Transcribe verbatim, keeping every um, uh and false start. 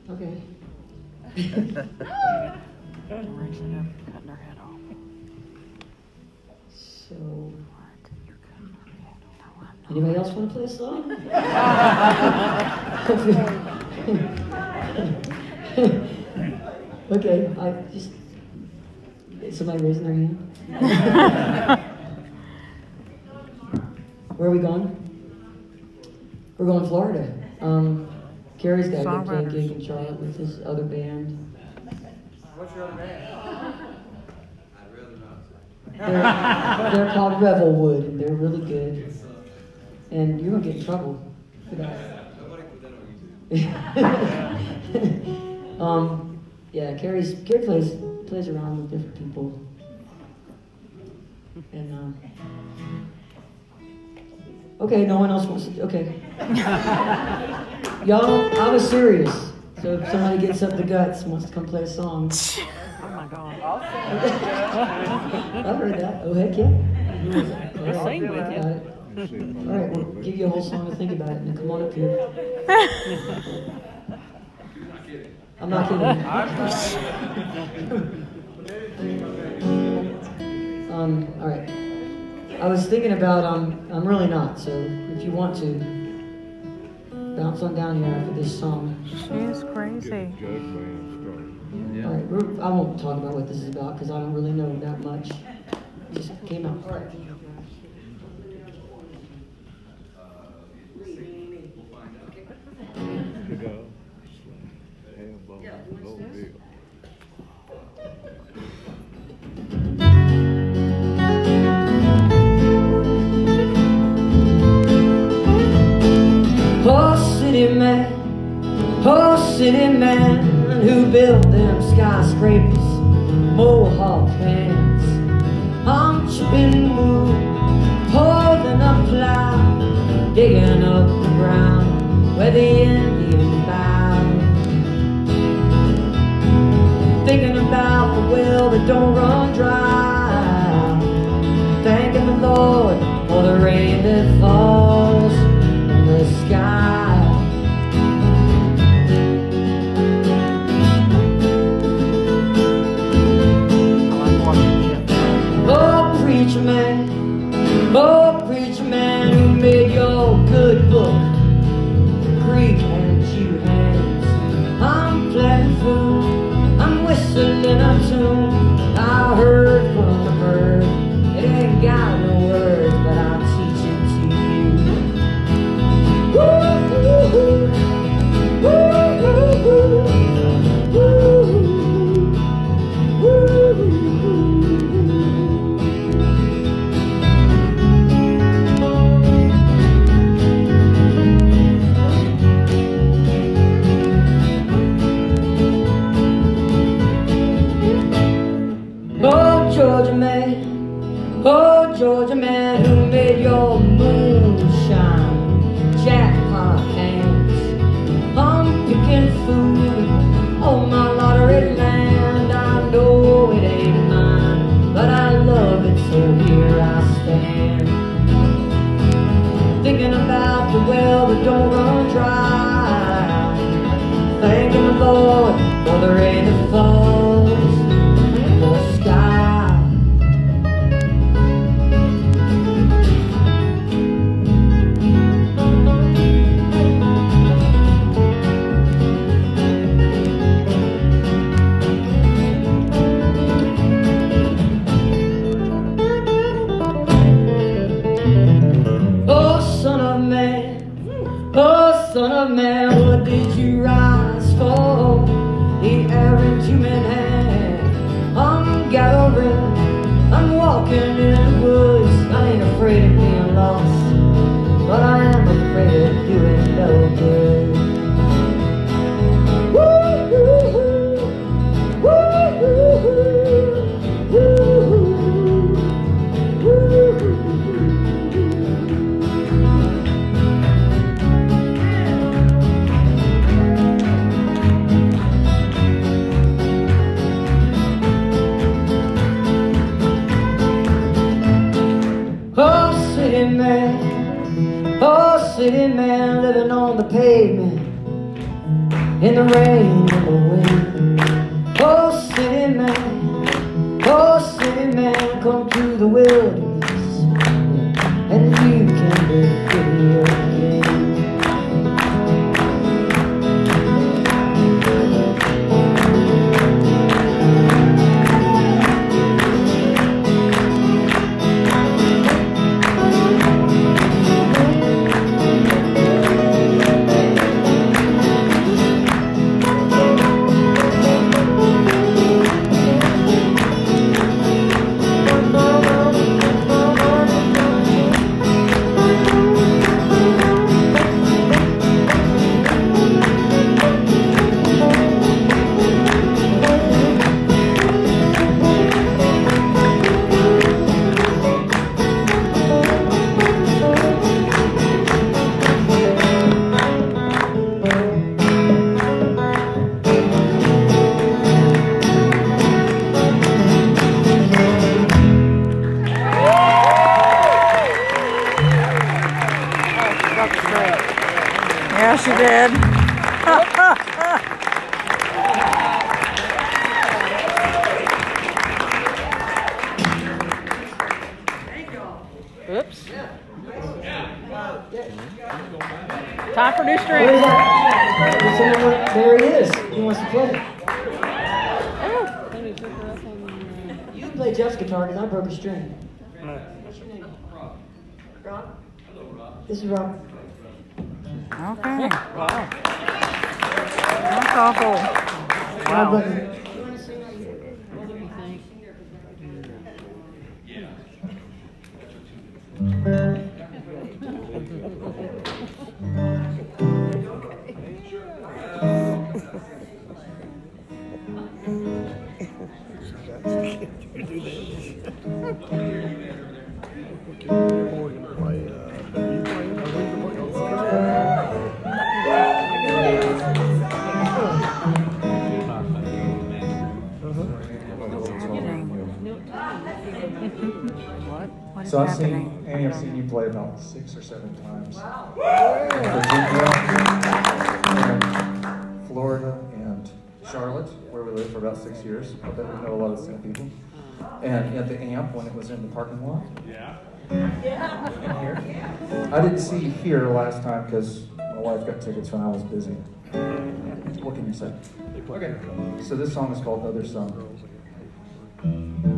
Okay. Raising up, cutting her head off. So, What? You're cutting her head off. No, I'm not. anybody else want to play a song? Okay, I just, is somebody raising their hand? Where are we going? We're going to Florida. Um, Carrie's got to go play a gig in Charlotte with his other band. What's your other band? I'd rather not say. They're, they're called Revelwood, and they're really good. And you're going to get in trouble for that. Nobody put that on YouTube. um, yeah, Carrie's, Carrie plays, plays around with different people. And, um, okay, no one else wants to, okay. Y'all, I was serious. So if somebody gets up the guts and wants to come play a song. Oh my God. I've heard that. Oh, heck yeah. I'll sing with you. Got it. All right, we'll give you a whole song to think about it, and then come on up here. I'm not kidding. um, all right. I was thinking about, um, I'm really not, so if you want to, bounce on down here after this song. She's crazy. All right, we're, I won't talk about what this is about because I don't really know that much. It just came out. All right. Oh, city man, oh, city man, who built them skyscrapers, mohawk hands. I'm chipping wood, holding up plow, digging up the ground where the Indian bound. Thinking about the well that don't run dry, thanking the Lord for the rain that falls from the sky. Oh, preacher man, oh, preacher man, who made your good book, Greek and Jew hands. I'm playing fool, I'm whistling a tune I heard from a bird. It ain't got no words, but I'll teach it to you. Woo, woo, woo, woo, woo, woo, woo, woo. Oh, Georgia man, oh, Georgia man, who made your moonshine, jackpot hands. I'm picking food on my lottery land. I know it ain't mine, but I love it, so here I stand. Thinking about the well that don't run dry, thanking the Lord for the rain that falls in the sky. Oh, son of man, oh, son of man, what did you rise for? The errand human in the rain and the wind. Oh, city man, oh, city man, come to the wilderness, and you can be free again. Yeah, she did. Oops. Time for new Where is string. that? Does someone want- There he is. He wants to play. You can play Jeff's guitar because I broke a string. What's your name? Rob. This is Rob. Okay. Wow. That's awful. Rob, Wow. look. You want to sing right here? What do you think? What? What is So I've happening? seen, Annie, I've seen you play about six or seven times. Wow. In Virginia, and Florida, and Charlotte, where we lived for about six years. I bet we know a lot of the same people. And at the Amp, when it was in the parking lot. Yeah. Here. I didn't see you here last time because my wife got tickets when I was busy. What can you say? Okay. So this song is called Other Sun.